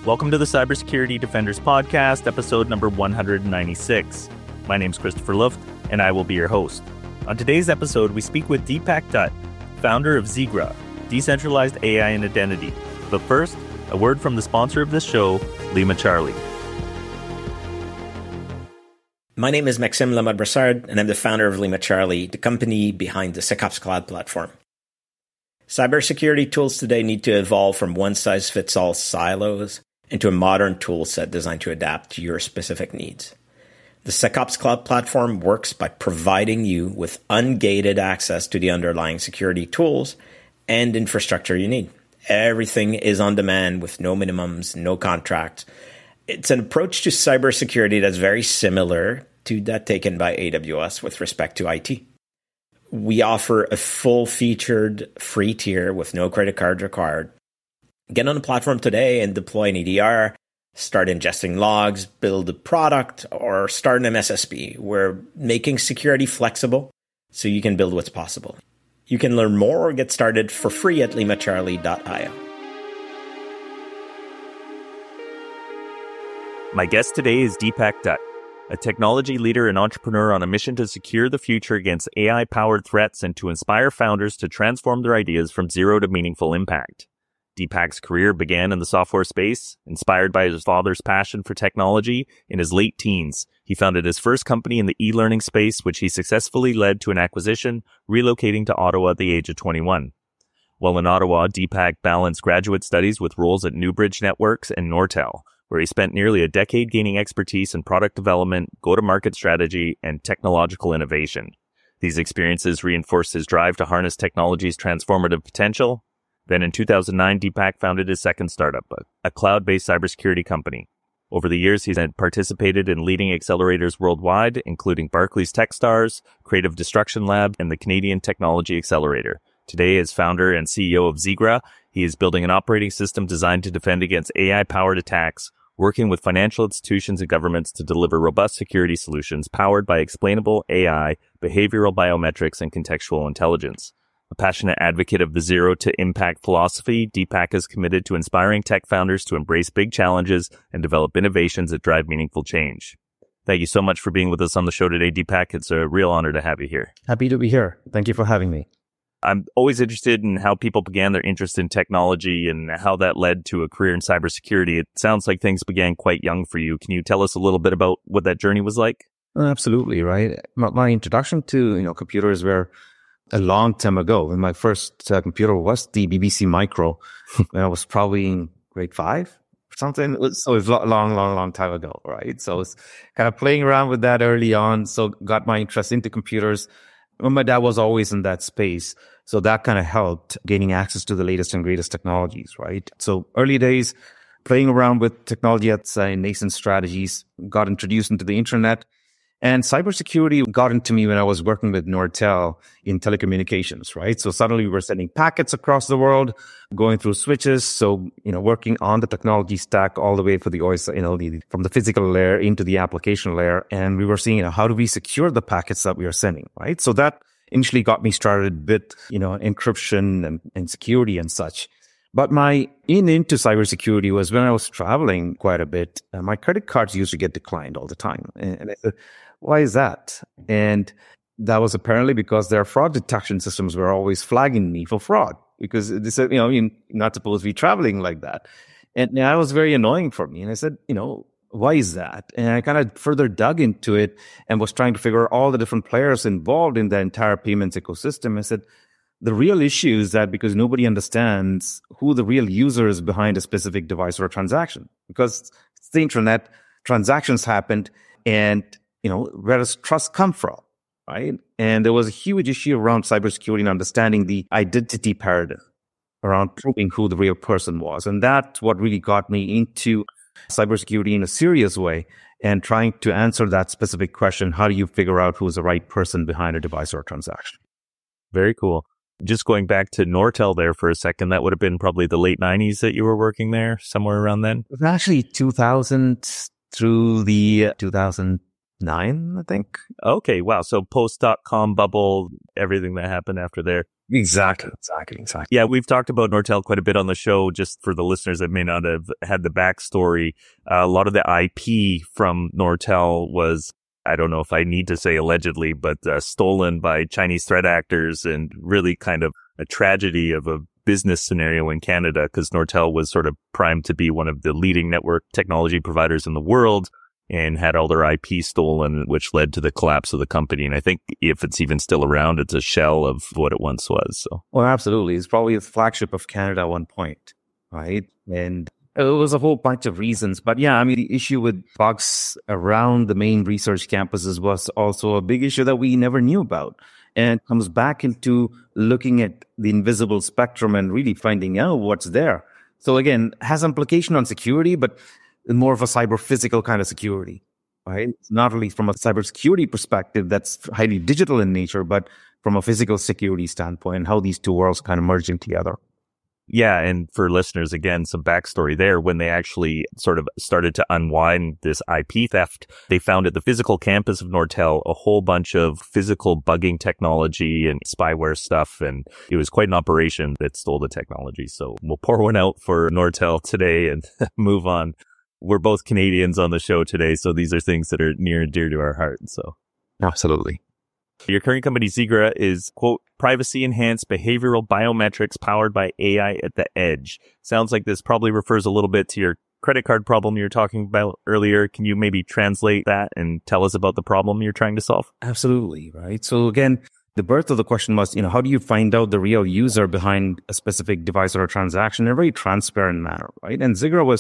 Welcome to the Cybersecurity Defenders Podcast, episode number 196. My name's Christopher Luft, and I will be your host. On today's episode, we speak with Deepak Dutt, founder of Xigra, decentralized AI and identity. But first, a word from the sponsor of this show, Lima Charlie. My name is Maxime Lamotte-Brassard, and I'm the founder of Lima Charlie, the company behind the SecOps Cloud platform. Cybersecurity tools today need to evolve from one-size-fits-all silos into a modern tool set designed to adapt to your specific needs. The SecOps Cloud platform works by providing you with ungated access to the underlying security tools and infrastructure you need. Everything is on demand with no minimums, no contracts. It's an approach to cybersecurity that's very similar to that taken by AWS with respect to IT. We offer a full-featured free tier with no credit card required. Get on the platform today and deploy an EDR, start ingesting logs, build a product, or start an MSSP. We're making security flexible so you can build what's possible. You can learn more or get started for free at limacharlie.io. My guest today is Deepak Dutt, a technology leader and entrepreneur on a mission to secure the future against AI-powered threats and to inspire founders to transform their ideas from zero to meaningful impact. Deepak's career began in the software space. Inspired by his father's passion for technology, in his late teens, he founded his first company in the e-learning space, which he successfully led to an acquisition, relocating to Ottawa at the age of 21. While in Ottawa, Deepak balanced graduate studies with roles at Newbridge Networks and Nortel, where he spent nearly a decade gaining expertise in product development, go-to-market strategy, and technological innovation. These experiences reinforced his drive to harness technology's transformative potential. Then in 2009, Deepak founded his second startup, a cloud-based cybersecurity company. Over the years, he's participated in leading accelerators worldwide, including Barclays Techstars, Creative Destruction Lab, and the Canadian Technology Accelerator. Today, as founder and CEO of Xigra, he is building an operating system designed to defend against AI-powered attacks, working with financial institutions and governments to deliver robust security solutions powered by explainable AI, behavioral biometrics, and contextual intelligence. A passionate advocate of the zero to impact philosophy, Deepak is committed to inspiring tech founders to embrace big challenges and develop innovations that drive meaningful change. Thank you so much for being with us on the show today, Deepak. It's a real honor to have you here. Happy to be here. Thank you for having me. I'm always interested in how people began their interest in technology and how that led to a career in cybersecurity. It sounds like things began quite young for you. Can you tell us a little bit about what that journey was like? Absolutely, right. My introduction to computers were a long time ago. And my first computer was the BBC Micro when I was probably in grade 5 or something. It was a long time ago, right? So I was kind of playing around with that early on. So got my interest into computers. Well, my dad was always in that space. So that kind of helped gaining access to the latest and greatest technologies, right? So early days, playing around with technology at nascent strategies, got introduced into the internet. And cybersecurity got into me when I was working with Nortel in telecommunications, right? So suddenly we were sending packets across the world, going through switches. So, working on the technology stack all the way for the OS, from the physical layer into the application layer. And we were seeing, how do we secure the packets that we are sending, right? So that initially got me started with, encryption and security and such. But my into cybersecurity was when I was traveling quite a bit. My credit cards used to get declined all the time. And I said, why is that? And that was apparently because their fraud detection systems were always flagging me for fraud because they said, you're not supposed to be traveling like that. And that was very annoying for me. And I said, why is that? And I kind of further dug into it and was trying to figure out all the different players involved in the entire payments ecosystem. I said, the real issue is that because nobody understands who the real user is behind a specific device or a transaction. Because it's the internet, transactions happened, and where does trust come from, right? And there was a huge issue around cybersecurity and understanding the identity paradigm around proving who the real person was. And that's what really got me into cybersecurity in a serious way and trying to answer that specific question. How do you figure out who's the right person behind a device or a transaction? Very cool. Just going back to Nortel there for a second, that would have been probably the late 90s that you were working there, somewhere around then? It was actually 2000 through the 2009, I think. Okay, wow. So post.com bubble, everything that happened after there. Exactly. Yeah, we've talked about Nortel quite a bit on the show. Just for the listeners that may not have had the backstory, a lot of the IP from Nortel was, I don't know if I need to say allegedly, but stolen by Chinese threat actors, and really kind of a tragedy of a business scenario in Canada, because Nortel was sort of primed to be one of the leading network technology providers in the world and had all their IP stolen, which led to the collapse of the company. And I think if it's even still around, it's a shell of what it once was. So, well, absolutely. It's probably the flagship of Canada at one point, right? And it was a whole bunch of reasons. But yeah, I mean, the issue with bugs around the main research campuses was also a big issue that we never knew about. And it comes back into looking at the invisible spectrum and really finding out what's there. So again, has implication on security, but more of a cyber physical kind of security, right? It's not only from a cybersecurity perspective that's highly digital in nature, but from a physical security standpoint, how these two worlds kind of merging together. Yeah, and for listeners, again, some backstory there. When they actually sort of started to unwind this IP theft, they found at the physical campus of Nortel a whole bunch of physical bugging technology and spyware stuff, and it was quite an operation that stole the technology. So we'll pour one out for Nortel today and move on. We're both Canadians on the show today, so these are things that are near and dear to our heart. So, absolutely. Your current company, Xigra, is, quote, privacy-enhanced behavioral biometrics powered by AI at the edge. Sounds like this probably refers a little bit to your credit card problem you were talking about earlier. Can you maybe translate that and tell us about the problem you're trying to solve? Absolutely, right? So again, the birth of the question was, how do you find out the real user behind a specific device or a transaction in a very transparent manner, right? And Xigra was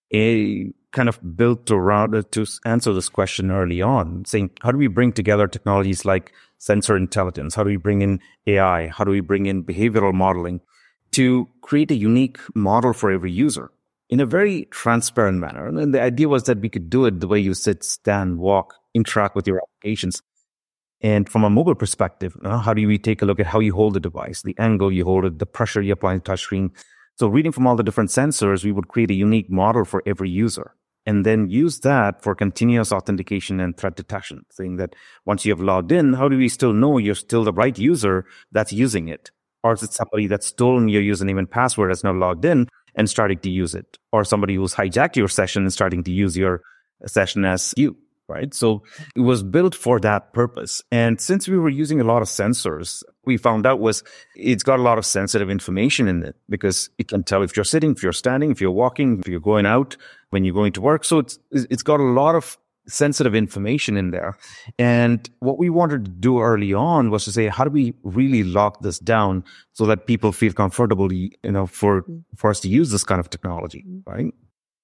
a kind of built around to answer this question early on, saying, how do we bring together technologies like sensor intelligence? How do we bring in AI? How do we bring in behavioral modeling to create a unique model for every user in a very transparent manner? And the idea was that we could do it the way you sit, stand, walk, interact with your applications. And from a mobile perspective, how do we take a look at how you hold the device, the angle you hold it, the pressure you apply on the touchscreen? So reading from all the different sensors, we would create a unique model for every user and then use that for continuous authentication and threat detection, saying that once you have logged in, how do we still know you're still the right user that's using it? Or is it somebody that's stolen your username and password that's now logged in and starting to use it? Or somebody who's hijacked your session and starting to use your session as you, right? So it was built for that purpose. And since we were using a lot of sensors, we found out was it's got a lot of sensitive information in it because it can tell if you're sitting, if you're standing, if you're walking, if you're going out, when you're going to work. So it's got a lot of sensitive information in there. And what we wanted to do early on was to say, how do we really lock this down so that people feel comfortable, for us to use this kind of technology, right?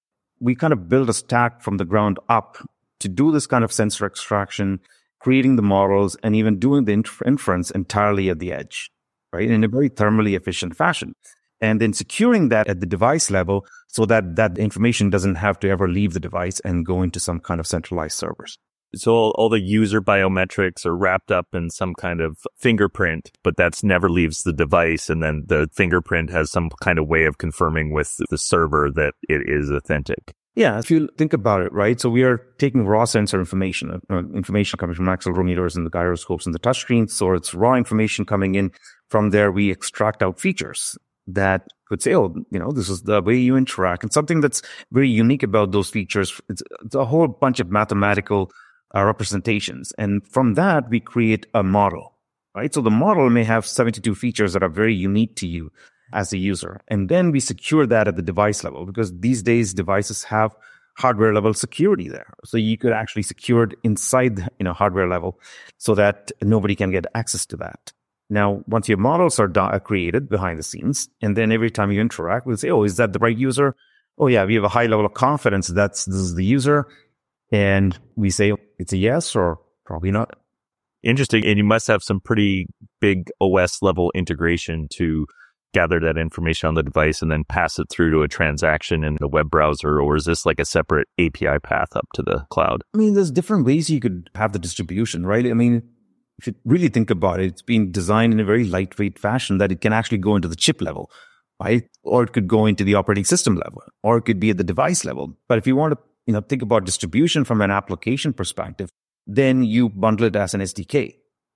We kind of build a stack from the ground up to do this kind of sensor extraction, creating the models, and even doing the inference entirely at the edge, right? In a very thermally efficient fashion. And then securing that at the device level so that that information doesn't have to ever leave the device and go into some kind of centralized servers. So all the user biometrics are wrapped up in some kind of fingerprint, but that's never leaves the device. And then the fingerprint has some kind of way of confirming with the server that it is authentic. Yeah, if you think about it, right? So we are taking raw sensor information, information coming from accelerometers and the gyroscopes and the touchscreens. So it's raw information coming in. From there, we extract out features that could say, this is the way you interact. And something that's very unique about those features, it's a whole bunch of mathematical representations. And from that, we create a model, right? So the model may have 72 features that are very unique to you as a user. And then we secure that at the device level because these days devices have hardware level security there. So you could actually secure it inside, hardware level so that nobody can get access to that. Now, once your models are created behind the scenes, and then every time you interact, we'll say, is that the right user? Oh yeah, we have a high level of confidence this is the user. And we say it's a yes or probably not. Interesting. And you must have some pretty big OS level integration to gather that information on the device and then pass it through to a transaction in the web browser, or is this like a separate API path up to the cloud? I mean, there's different ways you could have the distribution, right? I mean, if you really think about it, it's being designed in a very lightweight fashion that it can actually go into the chip level, right? Or it could go into the operating system level, or it could be at the device level. But if you want to, think about distribution from an application perspective, then you bundle it as an SDK.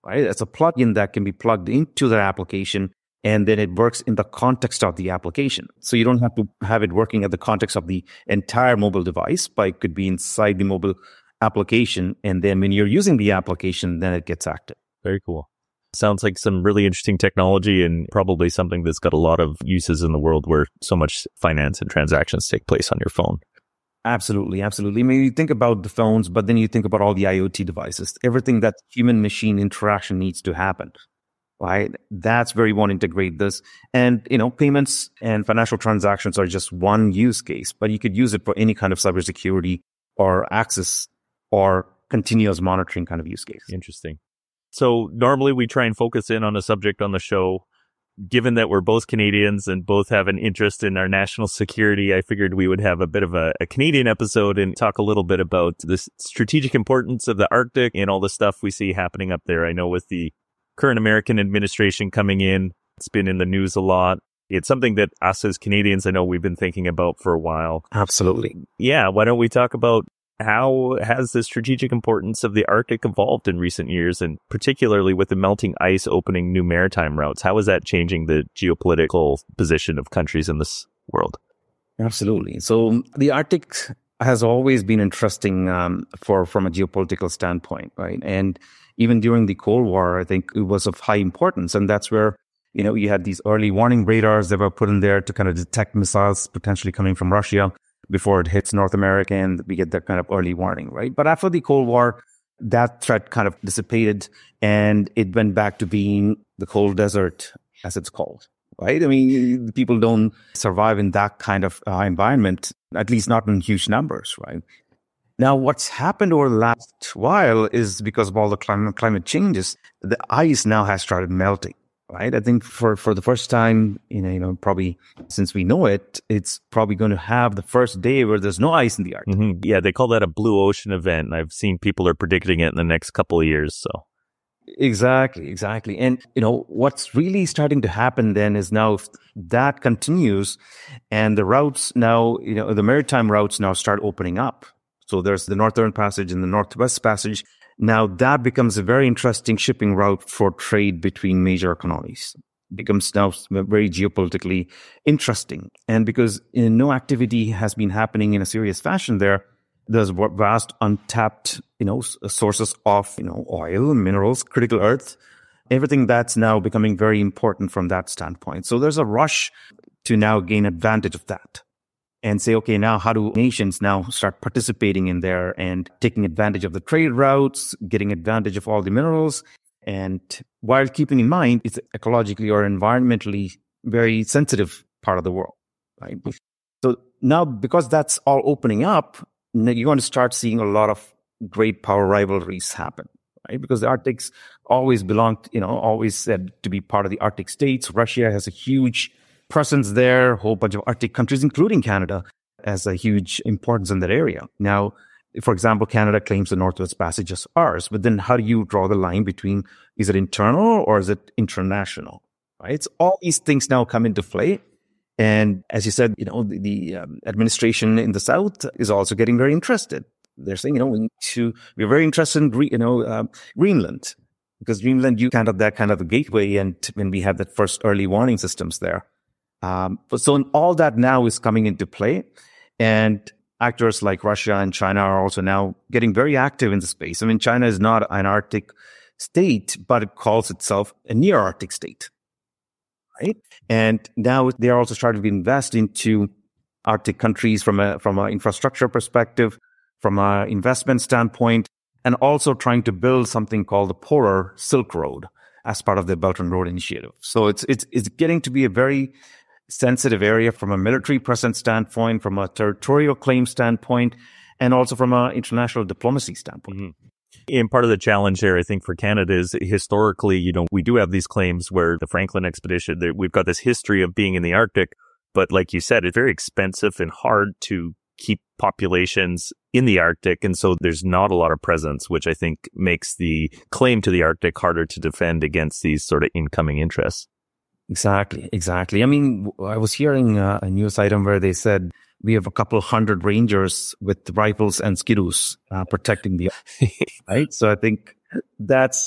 right? It's a plugin that can be plugged into their application, and then it works in the context of the application. So you don't have to have it working at the context of the entire mobile device, but it could be inside the mobile application. And then when you're using the application, then it gets active. Very cool. Sounds like some really interesting technology and probably something that's got a lot of uses in the world where so much finance and transactions take place on your phone. Absolutely, absolutely. I mean, you think about the phones, but then you think about all the IoT devices, everything that human-machine interaction needs to happen, right? That's where you want to integrate this. And, payments and financial transactions are just one use case, but you could use it for any kind of cybersecurity or access or continuous monitoring kind of use case. Interesting. So normally we try and focus in on a subject on the show. Given that we're both Canadians and both have an interest in our national security, I figured we would have a bit of a Canadian episode and talk a little bit about the strategic importance of the Arctic and all the stuff we see happening up there. I know with the current American administration coming in, it's been in the news a lot. It's something that us as Canadians, I know we've been thinking about for a while. Absolutely. Yeah, why don't we talk about how has the strategic importance of the Arctic evolved in recent years, and particularly with the melting ice opening new maritime routes? How is that changing the geopolitical position of countries in this world? Absolutely. So the Arctic has always been interesting from a geopolitical standpoint, right? And even during the Cold War, I think it was of high importance. And that's where, you had these early warning radars that were put in there to kind of detect missiles potentially coming from Russia before it hits North America, and we get that kind of early warning, right? But after the Cold War, that threat kind of dissipated, and it went back to being the cold desert, as it's called, right? I mean, people don't survive in that kind of environment, at least not in huge numbers, right? Now, what's happened over the last while is because of all the climate changes, the ice now has started melting. Right. I think for the first time, probably since we know it, it's probably going to have the first day where there's no ice in the Arctic. Mm-hmm. Yeah, they call that a blue ocean event. And I've seen people are predicting it in the next couple of years. So exactly. And, what's really starting to happen then is now if that continues and the routes now, the maritime routes now start opening up. So there's the Northern Passage and the Northwest Passage. Now that becomes a very interesting shipping route for trade between major economies. It becomes now very geopolitically interesting. And because no activity has been happening in a serious fashion there's vast untapped, sources of, oil, minerals, critical earth, everything that's now becoming very important from that standpoint. So there's a rush to now gain advantage of that. And say, okay, now how do nations now start participating in there and taking advantage of the trade routes, getting advantage of all the minerals, and while keeping in mind it's ecologically or environmentally very sensitive part of the world, right? So now because that's all opening up, you're going to start seeing a lot of great power rivalries happen, right? Because the Arctic's always belonged, always said to be part of the Arctic states. Russia has a huge presence there, a whole bunch of Arctic countries, including Canada, has a huge importance in that area. Now, for example, Canada claims the Northwest Passage as ours, but then how do you draw the line between, is it internal or is it international, right? So all these things now come into play. And as you said, the administration in the South is also getting very interested. They're saying, we're very interested in, Greenland, because Greenland, you kind of that kind of a gateway. And when we have that first early warning systems there. So all that now is coming into play, and actors like Russia and China are also now getting very active in the space. I mean, China is not an Arctic state, but it calls itself a near Arctic state, right? And now they are also starting to invest into Arctic countries from an infrastructure perspective, from an investment standpoint, and also trying to build something called the Polar Silk Road as part of the Belt and Road Initiative. So it's getting to be a very sensitive area from a military presence standpoint, from a territorial claim standpoint, and also from an international diplomacy standpoint. Mm-hmm. And part of the challenge there, I think, for Canada is historically, we do have these claims where the Franklin expedition, we've got this history of being in the Arctic, but like you said, it's very expensive and hard to keep populations in the Arctic. And so there's not a lot of presence, which I think makes the claim to the Arctic harder to defend against these sort of incoming interests. Exactly. I mean, I was hearing a news item where they said we have a couple hundred rangers with rifles and skidoos protecting the right. So I think that's,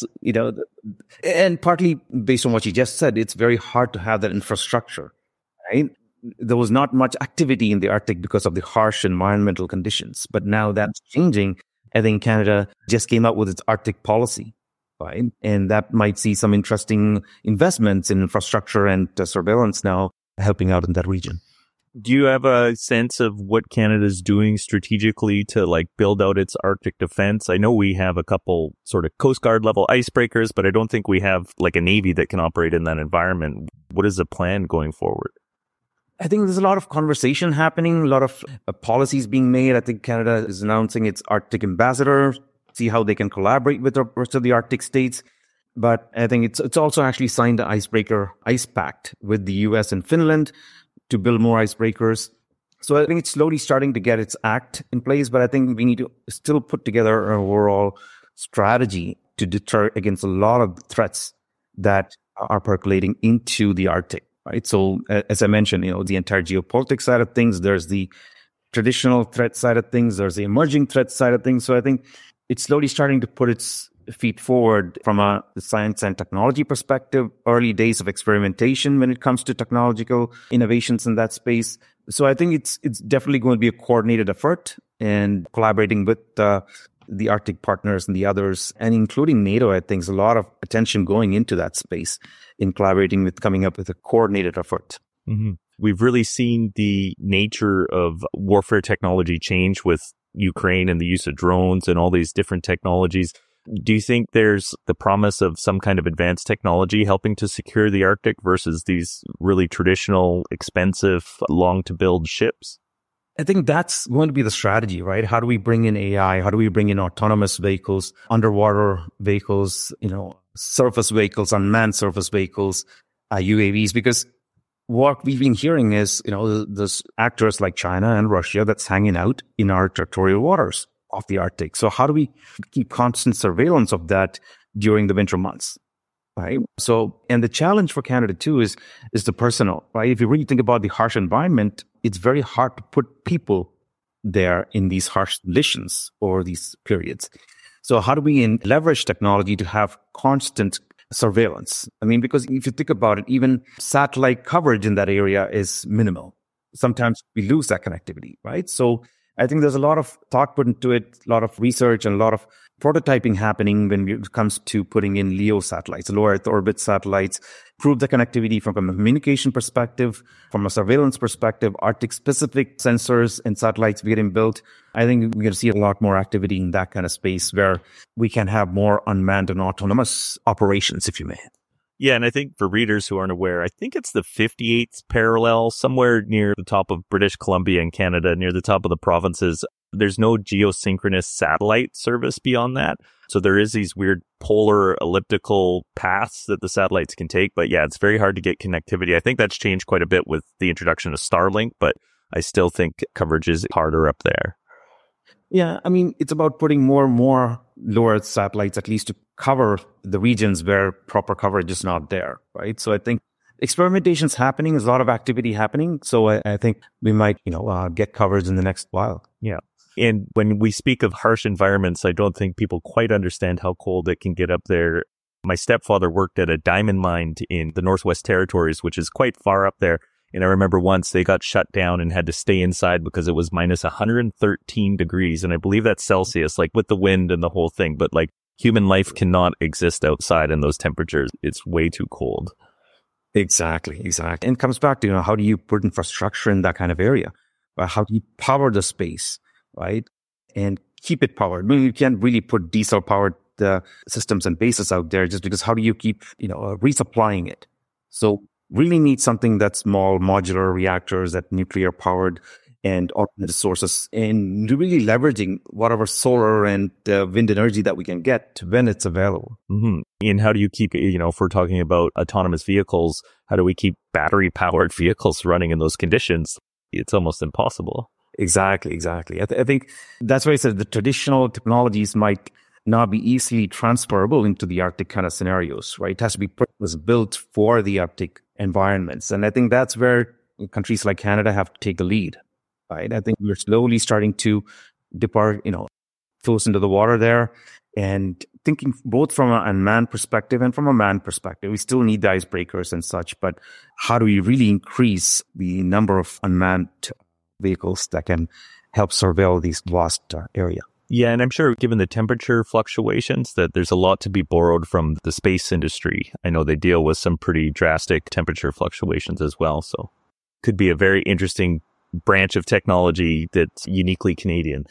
and partly based on what you just said, it's very hard to have that infrastructure, right? There was not much activity in the Arctic because of the harsh environmental conditions, but now that's changing. I think Canada just came out with its Arctic policy, right? And that might see some interesting investments in infrastructure and surveillance now helping out in that region. Do you have a sense of what Canada's doing strategically to build out its Arctic defense? I know we have a couple sort of Coast Guard level icebreakers, but I don't think we have a Navy that can operate in that environment. What is the plan going forward? I think there's a lot of conversation happening, a lot of policies being made. I think Canada is announcing its Arctic ambassador, see how they can collaborate with the rest of the Arctic states. But I think it's also actually signed the Icebreaker Ice Pact with the US and Finland to build more icebreakers. So I think it's slowly starting to get its act in place, but I think we need to still put together an overall strategy to deter against a lot of threats that are percolating into the Arctic. Right. So as I mentioned, the entire geopolitics side of things, there's the traditional threat side of things, there's the emerging threat side of things. So I think it's slowly starting to put its feet forward from a science and technology perspective, early days of experimentation when it comes to technological innovations in that space. So I think it's definitely going to be a coordinated effort and collaborating with the Arctic partners and the others, and including NATO. I think there's a lot of attention going into that space in collaborating with coming up with a coordinated effort. Mm-hmm. We've really seen the nature of warfare technology change with Ukraine and the use of drones and all these different technologies. Do you think there's the promise of some kind of advanced technology helping to secure the Arctic versus these really traditional, expensive, long-to-build ships? I think that's going to be the strategy, right? How do we bring in AI? How do we bring in autonomous vehicles, underwater vehicles, surface vehicles, unmanned surface vehicles, UAVs? Because what we've been hearing is, there's actors like China and Russia that's hanging out in our territorial waters off the Arctic. So how do we keep constant surveillance of that during the winter months? Right. So, and the challenge for Canada too is the personnel, right? If you really think about the harsh environment, it's very hard to put people there in these harsh conditions or these periods. So how do we leverage technology to have constant surveillance? I mean, because if you think about it, even satellite coverage in that area is minimal. Sometimes we lose that connectivity, right? So I think there's a lot of thought put into it, a lot of research and a lot of prototyping happening when it comes to putting in LEO satellites, low Earth orbit satellites, prove the connectivity from a communication perspective, from a surveillance perspective, Arctic specific sensors and satellites getting built. I think we're going to see a lot more activity in that kind of space where we can have more unmanned and autonomous operations, if you may. Yeah, and I think for readers who aren't aware, I think it's the 58th parallel, somewhere near the top of British Columbia in Canada, near the top of the provinces. There's no geosynchronous satellite service beyond that. So there is these weird polar elliptical paths that the satellites can take. But yeah, it's very hard to get connectivity. I think that's changed quite a bit with the introduction of Starlink, but I still think coverage is harder up there. Yeah, I mean, it's about putting more and more low Earth satellites, at least to cover the regions where proper coverage is not there, right? So I think experimentation's happening, there's a lot of activity happening. So I think we might, get coverage in the next while. Yeah. And when we speak of harsh environments, I don't think people quite understand how cold it can get up there. My stepfather worked at a diamond mine in the Northwest Territories, which is quite far up there. And I remember once they got shut down and had to stay inside because it was minus 113 degrees. And I believe that's Celsius, with the wind and the whole thing. But human life cannot exist outside in those temperatures. It's way too cold. Exactly. And it comes back to, how do you put infrastructure in that kind of area? How do you power the space, right? And keep it powered. I mean, you can't really put diesel powered systems and bases out there just because how do you keep, resupplying it? So really need something that's small modular reactors that nuclear powered and alternative sources and really leveraging whatever solar and wind energy that we can get when it's available. Mm-hmm. And how do you keep, if we're talking about autonomous vehicles, how do we keep battery powered vehicles running in those conditions? It's almost impossible. Exactly. I think that's why I said the traditional technologies might not be easily transferable into the Arctic kind of scenarios, right? It has to be purpose-built for the Arctic environments. And I think that's where countries like Canada have to take the lead. right? I think we're slowly starting to dip our, toes into the water there and thinking both from an unmanned perspective and from a manned perspective. We still need the icebreakers and such, but how do we really increase the number of unmanned vehicles that can help surveil these vast area? Yeah, and I'm sure given the temperature fluctuations that there's a lot to be borrowed from the space industry. I know they deal with some pretty drastic temperature fluctuations as well. So could be a very interesting branch of technology that's uniquely Canadian.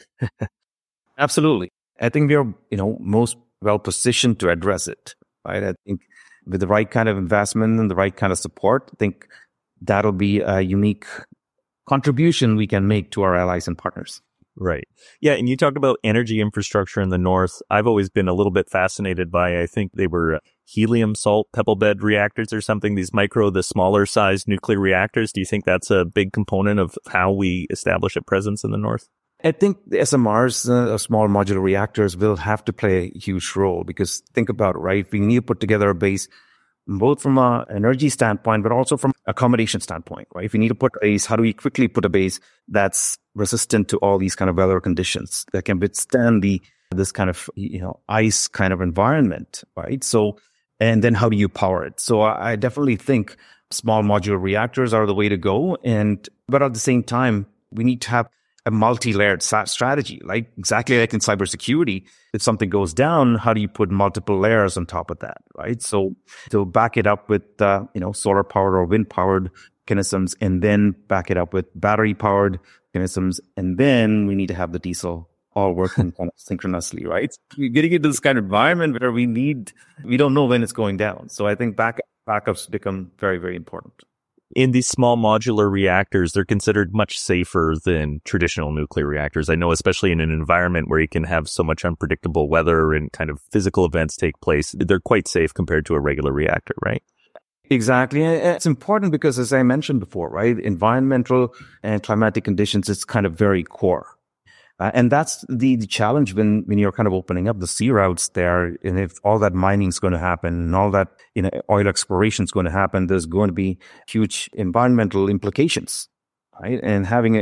Absolutely. I think we are, most well positioned to address it, right? I think with the right kind of investment and the right kind of support, I think that'll be a unique contribution we can make to our allies and partners. Right. Yeah. And you talked about energy infrastructure in the north. I've always been a little bit fascinated by, I think they were helium salt pebble bed reactors or something, the smaller size nuclear reactors. Do you think that's a big component of how we establish a presence in the north? I think the SMRs, small modular reactors, will have to play a huge role because think about it, right? We need to put together a base both from an energy standpoint, but also from accommodation standpoint, right? If we need to put a base, how do we quickly put a base that's resistant to all these kind of weather conditions that can withstand this kind of, ice kind of environment, right? So, and then how do you power it? So I definitely think small modular reactors are the way to go. But at the same time, we need to have a multi-layered strategy, like exactly like in cybersecurity. If something goes down, how do you put multiple layers on top of that, right? So to back it up with, solar powered or wind powered mechanisms, and then back it up with battery powered mechanisms. And then we need to have the diesel all working kind of synchronously, right? We're getting into this kind of environment where we don't know when it's going down. So I think backups become very, very important. In these small modular reactors, they're considered much safer than traditional nuclear reactors. I know, especially in an environment where you can have so much unpredictable weather and kind of physical events take place, they're quite safe compared to a regular reactor, right? Exactly. It's important because, as I mentioned before, right, environmental and climatic conditions is kind of very core. And that's the challenge when you're kind of opening up the sea routes there. And if all that mining is going to happen and all that, oil exploration is going to happen, there's going to be huge environmental implications, right? And having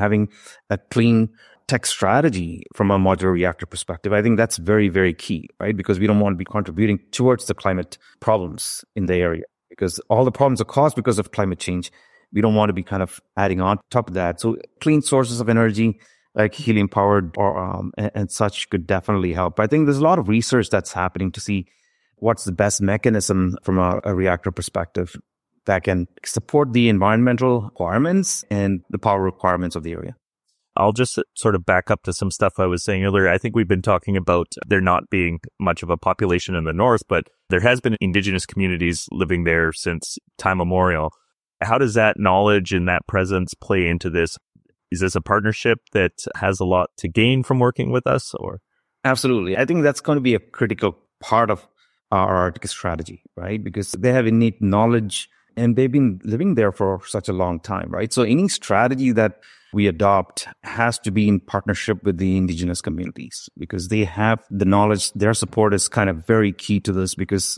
a clean tech strategy from a modular reactor perspective, I think that's very, very key, right? Because we don't want to be contributing towards the climate problems in the area because all the problems are caused because of climate change. We don't want to be kind of adding on top of that. So clean sources of energy, like helium powered or and such could definitely help. I think there's a lot of research that's happening to see what's the best mechanism from a reactor perspective that can support the environmental requirements and the power requirements of the area. I'll just sort of back up to some stuff I was saying earlier. I think we've been talking about there not being much of a population in the north, but there has been indigenous communities living there since time immemorial. How does that knowledge and that presence play into this? Is this a partnership that has a lot to gain from working with us, or? Absolutely. I think that's going to be a critical part of our Arctic strategy, right? Because they have innate knowledge and they've been living there for such a long time, right? So any strategy that we adopt has to be in partnership with the indigenous communities because they have the knowledge. Their support is kind of very key to this because,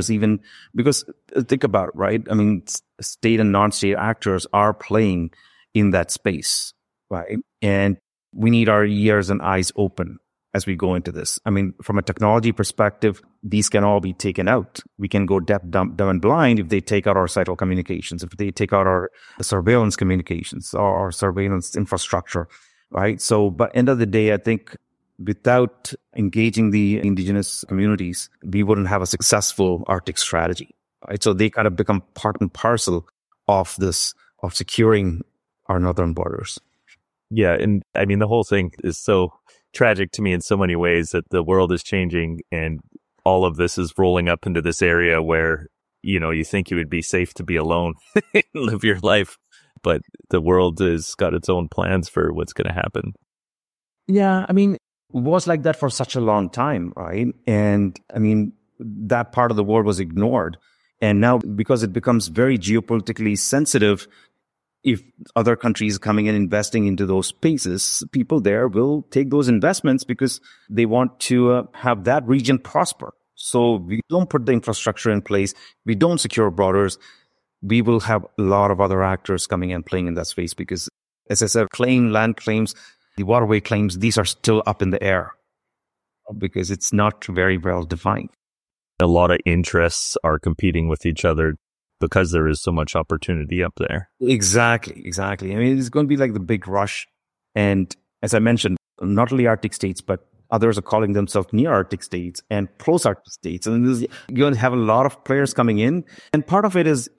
think about it, right? I mean, state and non-state actors are playing in that space. Right. And we need our ears and eyes open as we go into this. I mean, from a technology perspective, these can all be taken out. We can go deaf, dumb, and blind if they take out our cycle communications, if they take out our surveillance communications or our surveillance infrastructure. Right. So, but end of the day, I think without engaging the indigenous communities, we wouldn't have a successful Arctic strategy. Right. So they kind of become part and parcel of this, of securing our northern borders. Yeah. And I mean, the whole thing is so tragic to me in so many ways that the world is changing and all of this is rolling up into this area where, you think you would be safe to be alone and live your life. But the world has got its own plans for what's going to happen. Yeah. I mean, it was like that for such a long time, right? And I mean, that part of the world was ignored. And now because it becomes very geopolitically sensitive, if other countries coming in investing into those spaces, people there will take those investments because they want to have that region prosper. So we don't put the infrastructure in place. We don't secure borders. We will have a lot of other actors coming and playing in that space because As I said, land claims, the waterway claims, these are still up in the air because it's not very well defined. A lot of interests are competing with each other because there is so much opportunity up there. Exactly. I mean, it's going to be like the big rush. And as I mentioned, not only Arctic states, but others are calling themselves near Arctic states and close Arctic states. And you're going to have a lot of players coming in. And part of it is,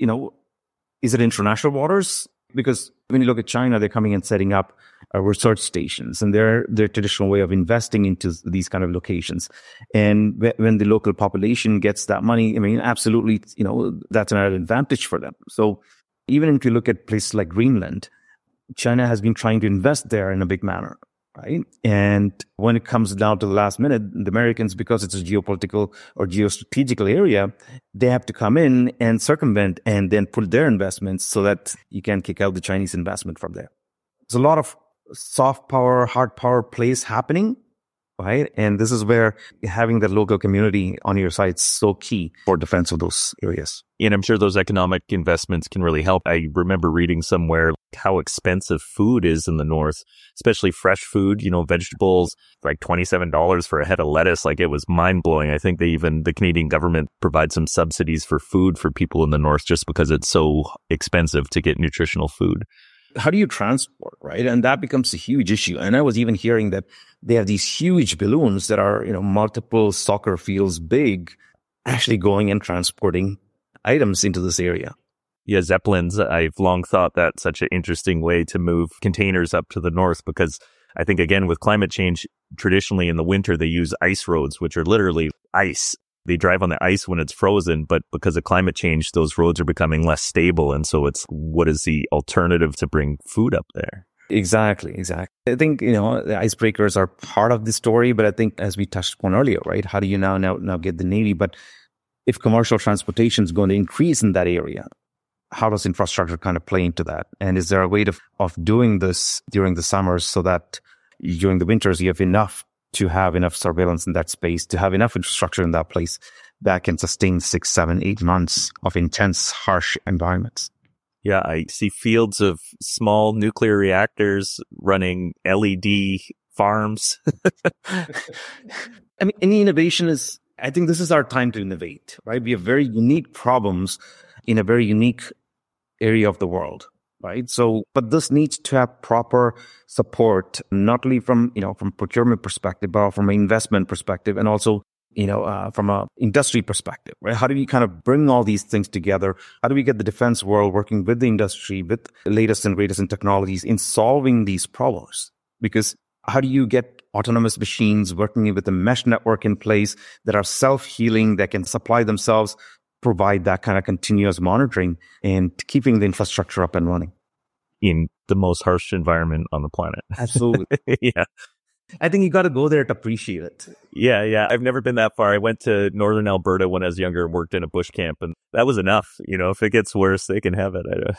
is it international waters? Because when you look at China, they're coming and setting up research stations, and their traditional way of investing into these kind of locations. And when the local population gets that money, I mean, absolutely, that's an advantage for them. So even if you look at places like Greenland, China has been trying to invest there in a big manner, right? And when it comes down to the last minute, the Americans, because it's a geopolitical or geostrategical area, they have to come in and circumvent and then put their investments so that you can kick out the Chinese investment from there. There's a lot of soft power, hard power plays happening, right? And this is where having the local community on your side is so key for defense of those areas. And I'm sure those economic investments can really help. I remember reading somewhere how expensive food is in the north, especially fresh food, vegetables, like $27 for a head of lettuce. Like, it was mind blowing. I think the Canadian government provides some subsidies for food for people in the north just because it's so expensive to get nutritional food. How do you transport, right? And that becomes a huge issue. And I was even hearing that they have these huge balloons that are, multiple soccer fields big, actually going and transporting items into this area. Yeah, Zeppelins. I've long thought that's such an interesting way to move containers up to the north, because I think, again, with climate change, traditionally in the winter, they use ice roads, which are literally ice. They drive on the ice when it's frozen, but because of climate change, those roads are becoming less stable. And so it's, what is the alternative to bring food up there? Exactly. I think, the icebreakers are part of the story, but I think, as we touched upon earlier, right? How do you now get the Navy? But if commercial transportation is going to increase in that area, how does infrastructure kind of play into that? And is there a way of doing this during the summers so that during the winters you have enough surveillance in that space, to have enough infrastructure in that place that can sustain 6, 7, 8 months of intense, harsh environments? Yeah, I see fields of small nuclear reactors running LED farms. I mean, any innovation I think this is our time to innovate, right? We have very unique problems in a very unique area of the world, right? So, but this needs to have proper support, not only from procurement perspective, but from an investment perspective, and also, from an industry perspective, right? How do we kind of bring all these things together? How do we get the defense world working with the industry, with the latest and greatest in technologies in solving these problems? Because how do you get autonomous machines working with a mesh network in place that are self-healing, that can supply themselves, provide that kind of continuous monitoring and keeping the infrastructure up and running in the most harsh environment on the planet? Absolutely. Yeah. I think you got to go there to appreciate it. Yeah. I've never been that far. I went to northern Alberta when I was younger and worked in a bush camp, and that was enough. If it gets worse, they can have it.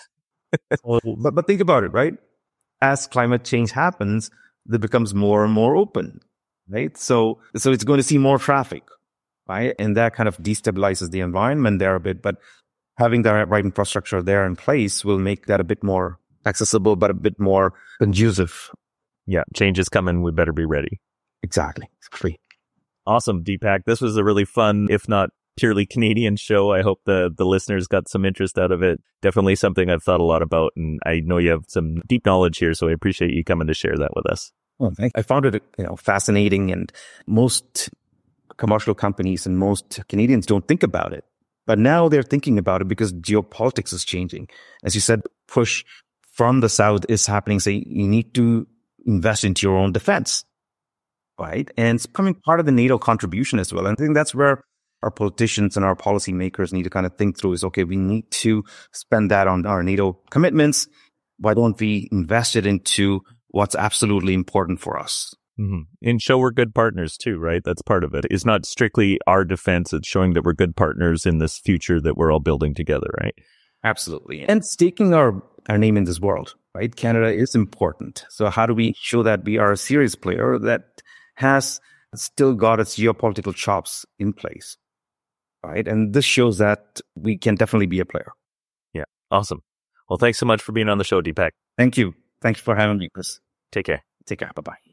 But think about it, right? As climate change happens, it becomes more and more open, right? So it's going to see more traffic, right? And that kind of destabilizes the environment there a bit. But having the right infrastructure there in place will make that a bit more accessible, but a bit more conducive. Yeah, change is coming. We better be ready. Exactly. It's free. Awesome, Deepak. This was a really fun, if not purely Canadian show. I hope the listeners got some interest out of it. Definitely something I've thought a lot about, and I know you have some deep knowledge here, so I appreciate you coming to share that with us. Well, I found it fascinating, and most commercial companies and most Canadians don't think about it. But now they're thinking about it because geopolitics is changing. As you said, push from the South is happening. Say, you need to invest into your own defense, right? And it's becoming part of the NATO contribution as well. And I think that's where our politicians and our policymakers need to kind of think through is, okay, we need to spend that on our NATO commitments. Why don't we invest it into what's absolutely important for us? Mm-hmm. And show we're good partners too, right? That's part of it. It's not strictly our defense. It's showing that we're good partners in this future that we're all building together, right? Absolutely. And staking our name in this world, right? Canada is important. So how do we show that we are a serious player that has still got its geopolitical chops in place, right? And this shows that we can definitely be a player. Yeah. Awesome. Well, thanks so much for being on the show, Deepak. Thank you. Thanks for having me, Chris. Take care. Take care. Bye-bye.